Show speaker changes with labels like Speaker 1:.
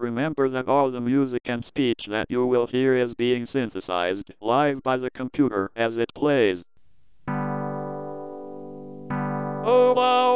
Speaker 1: Remember that all the music and speech that you will hear is being synthesized live by the computer as it plays. Oh wow!